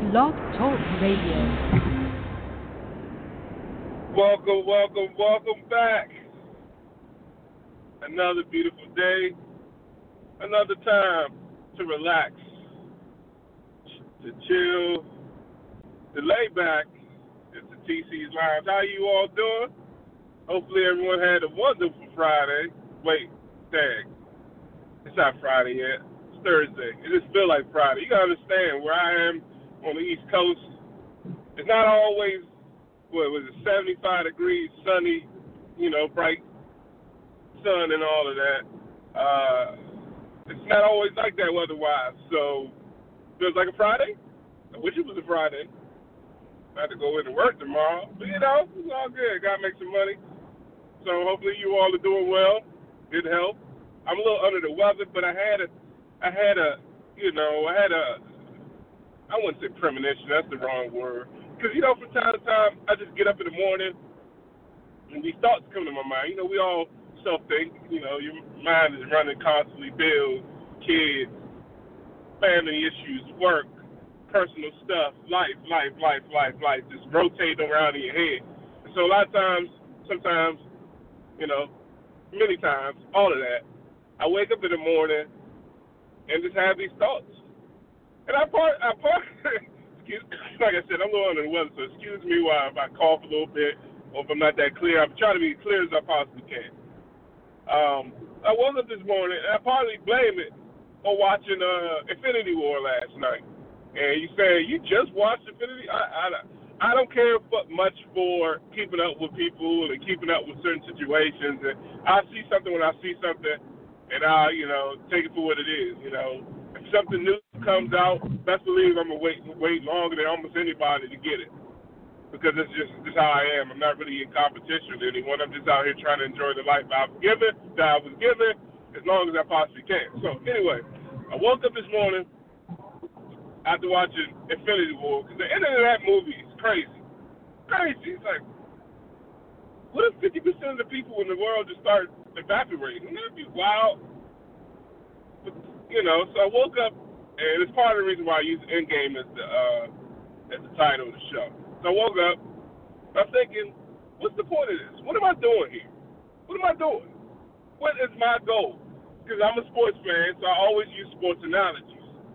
Blog Talk Radio. Welcome back. Another beautiful day, another time to relax, to chill, to lay back. It's the TC's Lounge. How you all doing? Hopefully everyone had a wonderful Friday. Wait, dang. It's not Friday yet. It's Thursday. It just feels like Friday. You gotta understand, where I am on the East Coast, it's not always, 75 degrees, sunny, bright sun and all of that. It's not always like that weather-wise, so feels like a Friday. I wish it was a Friday. I have to go into work tomorrow, but it's all good. Gotta make some money. So hopefully you all are doing well, good health. I'm a little under the weather, but I wouldn't say premonition, that's the wrong word. Because, from time to time, I just get up in the morning and these thoughts come to my mind. We all self-think, your mind is running constantly, bills, kids, family issues, work, personal stuff, life, just rotating around in your head. And so a lot of times, sometimes, many times, all of that, I wake up in the morning and just have these thoughts. And I part like I said, I'm a little under the weather, so excuse me while if I cough a little bit or if I'm not that clear. I'm trying to be as clear as I possibly can. I woke up this morning, and I partly blame it on watching Infinity War last night. And you say, you just watched Infinity? I don't care much for keeping up with people and keeping up with certain situations. And I see something when I see something, and I, take it for what it is, If something new comes out, best believe I'm going to wait longer than almost anybody to get it. Because it's just how I am. I'm not really in competition with anyone. I'm just out here trying to enjoy the life that I was given, as long as I possibly can. So, anyway, I woke up this morning after watching Infinity War, because the ending of that movie is crazy. Crazy. It's like, what if 50% of the people in the world just start evaporating? Wouldn't that be wild? But, so I woke up, and it's part of the reason why I use Endgame as the title of the show. So I woke up, I'm thinking, what's the point of this? What am I doing here? What am I doing? What is my goal? Because I'm a sports fan, so I always use sports analogies.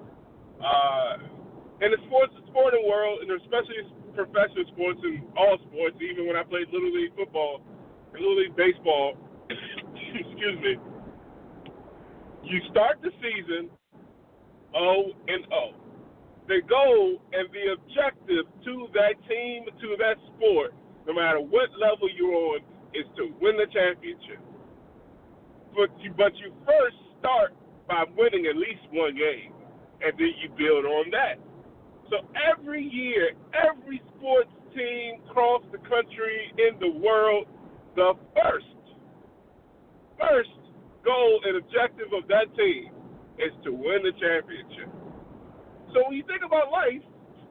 In the sporting world, and especially professional sports and all sports, even when I played Little League football and Little League baseball, excuse me, you start the season 0-0. The goal and the objective to that team, to that sport, no matter what level you're on, is to win the championship. But you first start by winning at least one game, and then you build on that. So every year, every sports team across the country, in the world, the first goal and objective of that team is to win the championship. So when you think about life,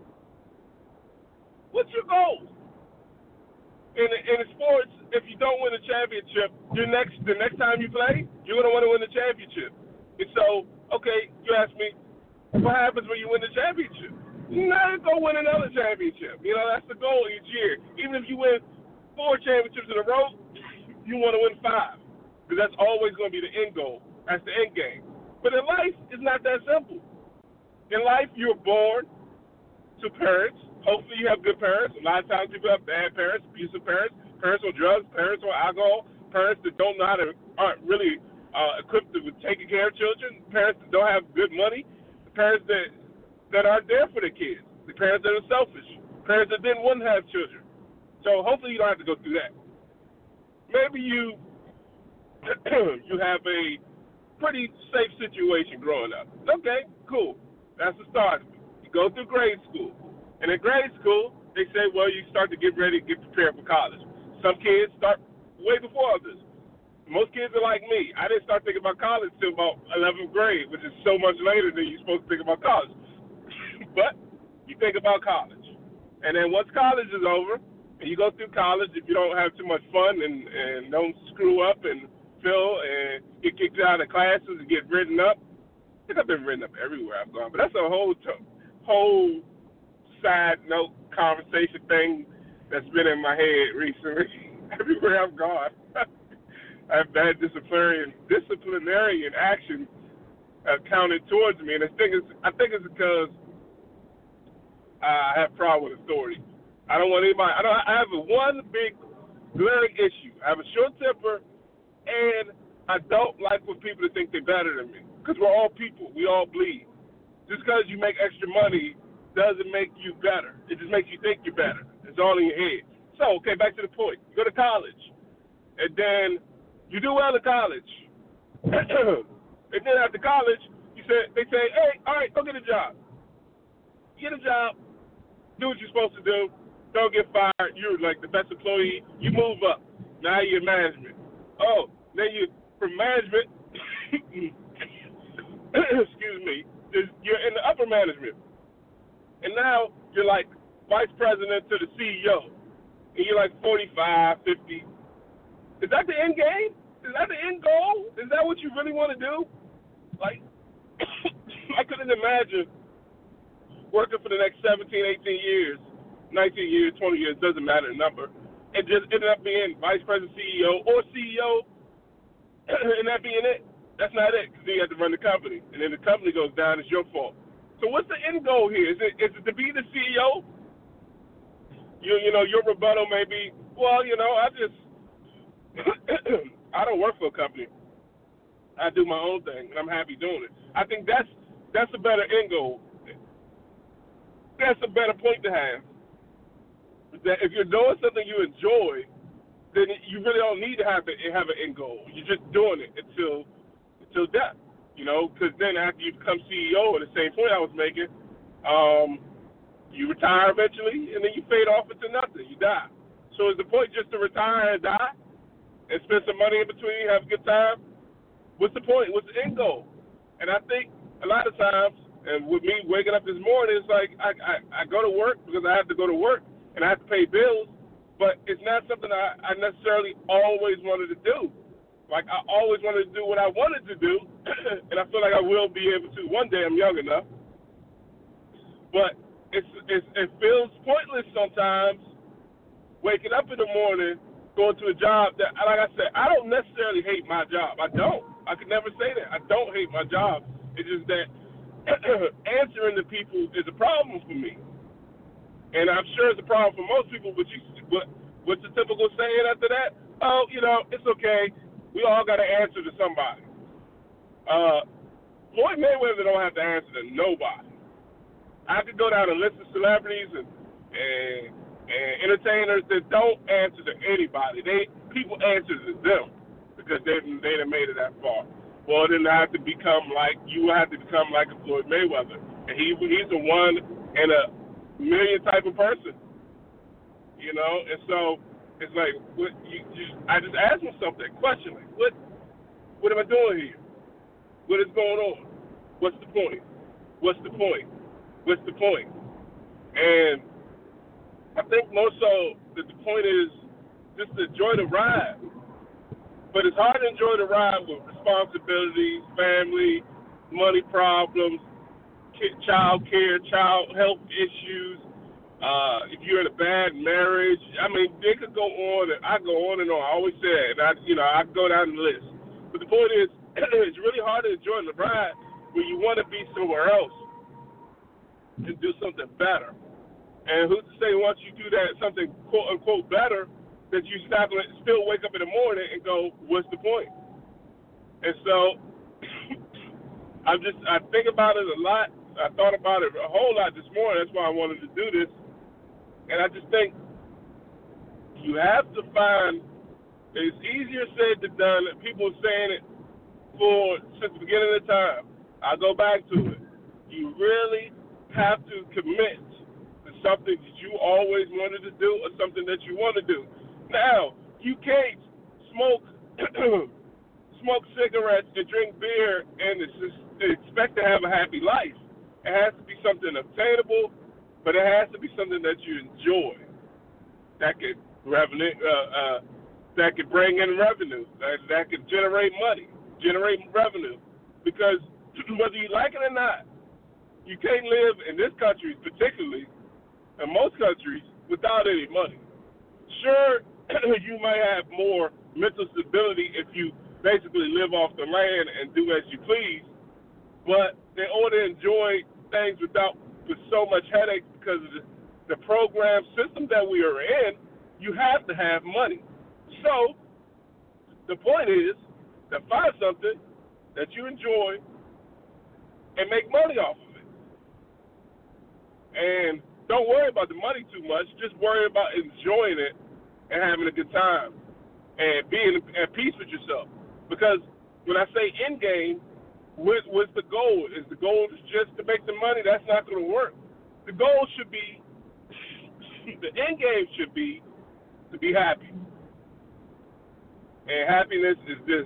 what's your goal? In sports, if you don't win a championship, the next time you play, you're going to want to win the championship. And so, okay, you ask me, what happens when you win the championship? You're not going to win another championship. That's the goal each year. Even if you win 4 championships in a row, you want to win 5. Because that's always going to be the end goal. That's the end game. But in life, it's not that simple. In life, you're born to parents. Hopefully you have good parents. A lot of times people have bad parents, abusive parents, parents on drugs, parents on alcohol, parents that aren't really equipped with taking care of children, parents that don't have good money, parents that aren't there for their kids, the parents that are selfish, parents that didn't want to have children. So hopefully you don't have to go through that. Maybe you have a pretty safe situation growing up. Okay, cool. That's the start. You go through grade school. And in grade school, they say, well, you start to get ready to get prepared for college. Some kids start way before others. Most kids are like me. I didn't start thinking about college until about 11th grade, which is so much later than you're supposed to think about college. But you think about college. And then once college is over, and you go through college, if you don't have too much fun and don't screw up and fail and get kicked out of classes and get written up, I think I've been written up everywhere I've gone, but that's a whole side note conversation thing that's been in my head recently. Everywhere I've gone, I have bad disciplinarian action counted towards me, and I think it's because I have a problem with authority. I don't want anybody. I have one big glaring issue. I have a short temper, and I don't like for people to think they're better than me. Because we're all people. We all bleed. Just because you make extra money doesn't make you better. It just makes you think you're better. It's all in your head. So, okay, back to the point. You go to college, and then you do well in college. And then after college, they say, hey, all right, go get a job. Get a job. Do what you're supposed to do. Don't get fired. You're like the best employee. You move up. Now you're management. Oh, then you from management. Excuse me. You're in the upper management, and now you're like vice president to the CEO, and you're like 45, 50. Is that the end game? Is that the end goal? Is that what you really want to do? Like, I couldn't imagine working for the next 17, 18 years, 19 years, 20 years, doesn't matter the number, and just ended up being vice president, CEO, or CEO, and that being it. That's not it, because you have to run the company, and then the company goes down, it's your fault. So what's the end goal here? Is it to be the CEO? You know, your rebuttal may be, well, you know, I don't work for a company. I do my own thing, and I'm happy doing it. I think that's a better end goal. That's a better point to have. That if you're doing something you enjoy, then you really don't need to have an end goal. You're just doing it until death, you know, because then after you become CEO, at the same point I was making, you retire eventually, and then you fade off into nothing. You die. So is the point just to retire and die and spend some money in between, have a good time? What's the point? What's the end goal? And I think a lot of times, and with me waking up this morning, it's like I go to work because I have to go to work and I have to pay bills, but it's not something I necessarily always wanted to do. Like, I always wanted to do what I wanted to do, and I feel like I will be able to one day. I'm young enough. But it feels pointless sometimes waking up in the morning, going to a job that, like I said, I don't necessarily hate my job. I don't. I could never say that. I don't hate my job. It's just that answering to people is a problem for me. And I'm sure it's a problem for most people, but what's the typical saying after that? Oh, you know, it's okay. We all got to answer to somebody. Floyd Mayweather don't have to answer to nobody. I could go down a list of celebrities and entertainers that don't answer to anybody. People answer to them because they done made it that far. Well, then you have to become like a Floyd Mayweather, and he's a one in a million type of person, you know. And so it's like, I just ask myself that question, like, what am I doing here? What is going on? What's the point? What's the point? What's the point? And I think more so that the point is just to enjoy the ride. But it's hard to enjoy the ride with responsibilities, family, money problems, child care, child health issues. If you're in a bad marriage, I mean, they could go on, and I go on and on. I always say it, and I go down the list. But the point is, it's really hard to enjoy the ride when you want to be somewhere else and do something better. And who's to say once you do that, something quote unquote better, that you still wake up in the morning and go, what's the point? And so I think about it a lot. I thought about it a whole lot this morning. That's why I wanted to do this. And I just think you have to find, it's easier said than done. People are saying it since the beginning of the time. I'll go back to it. You really have to commit to something that you always wanted to do or something that you want to do. Now, you can't smoke cigarettes and drink beer and expect to have a happy life. It has to be something obtainable, but it has to be something that you enjoy. That could bring in revenue. That could generate money, generate revenue. Because whether you like it or not, you can't live in this country, particularly in most countries without any money. Sure, you may have more mental stability if you basically live off the land and do as you please, but in order to enjoy things with so much headache because of the program system that we are in, you have to have money. So the point is to find something that you enjoy and make money off of it. And don't worry about the money too much. Just worry about enjoying it and having a good time and being at peace with yourself. Because when I say end game, what's the goal? Is the goal just to make the money? That's not going to work. The goal should be, the end game should be to be happy. And happiness is this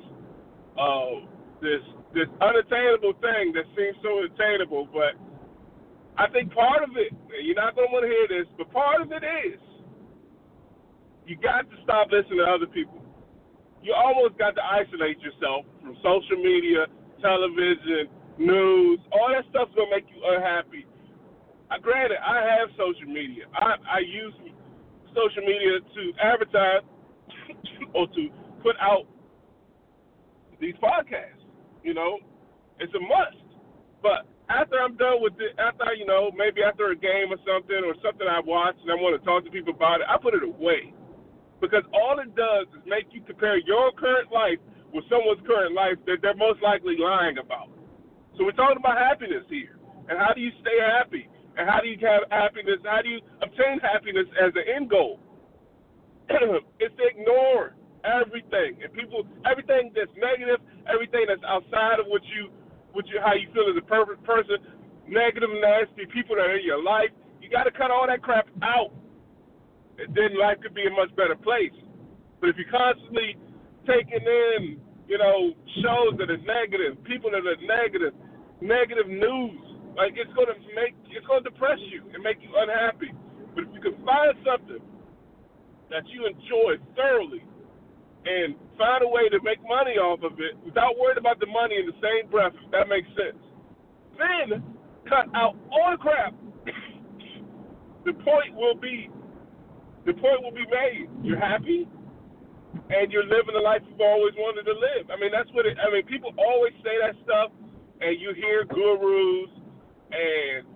unattainable thing that seems so attainable, but I think part of it, you're not going to want to hear this, but part of it is you got to stop listening to other people. You almost got to isolate yourself from social media, television, news. All that stuff's going to make you unhappy. Granted, I have social media. I use social media to advertise or to put out these podcasts. It's a must. But after I'm done with it, maybe after a game or something I watch and I want to talk to people about it, I put it away. Because all it does is make you compare your current life with someone's current life that they're most likely lying about. So we're talking about happiness here. And how do you stay happy? And how do you have happiness? How do you obtain happiness as an end goal? It's to ignore everything. And everything that's negative, everything that's outside of how you feel as a perfect person, negative, nasty people that are in your life, you got to cut all that crap out. And then life could be a much better place. But if you're constantly taking in, shows that are negative, people that are negative news, like it's going to depress you and make you unhappy. But if you can find something that you enjoy thoroughly and find a way to make money off of it without worrying about the money in the same breath, if that makes sense, then cut out all the crap. The point will be made. You're happy, and you're living the life you've always wanted to live. That's what people always say that stuff, and you hear gurus and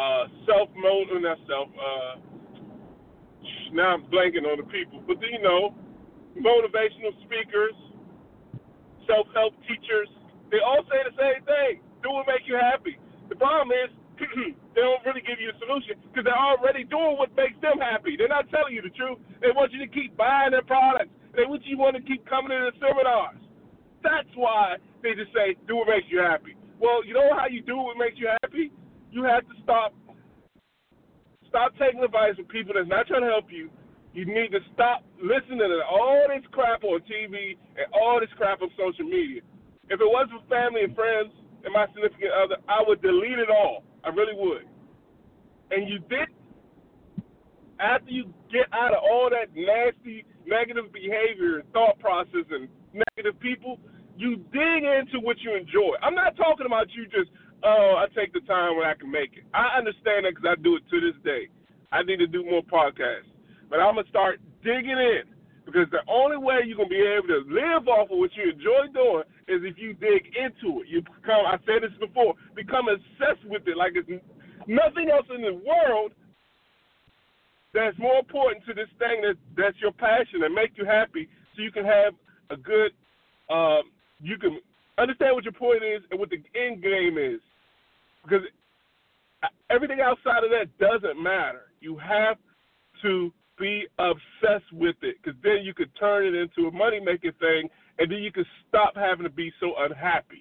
now I'm blanking on the people, but motivational speakers, self-help teachers, they all say the same thing. Do what makes you happy. The problem is they don't really give you a solution because they're already doing what makes them happy. They're not telling you the truth. They want you to keep buying their products. They want you to keep coming to the seminars. That's why they just say, do what makes you happy. Well, you know how you do what makes you happy? You have to stop taking advice from people that's not trying to help you. You need to stop listening to all this crap on TV and all this crap on social media. If it wasn't for family and friends and my significant other, I would delete it all. I really would. And you did, after you get out of all that nasty, negative behavior and thought process and negative people, you dig into what you enjoy. I'm not talking about you just, I take the time when I can make it. I understand that because I do it to this day. I need to do more podcasts. But I'm going to start digging in because the only way you're going to be able to live off of what you enjoy doing is if you dig into it. You become, I said this before, become obsessed with it like it's nothing else in the world that's more important to this thing that's your passion and make you happy so you can have a good, you can understand what your point is and what the end game is. Because everything outside of that doesn't matter. You have to be obsessed with it because then you could turn it into a money-making thing and then you can stop having to be so unhappy.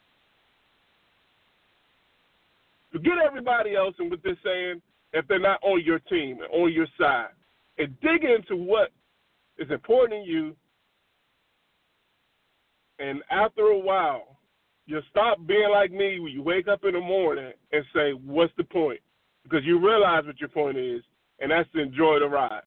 Forget everybody else and what they're saying if they're not on your team and on your side. And dig into what is important in you. And after a while, you'll stop being like me when you wake up in the morning and say, what's the point? Because you realize what your point is, and that's to enjoy the ride.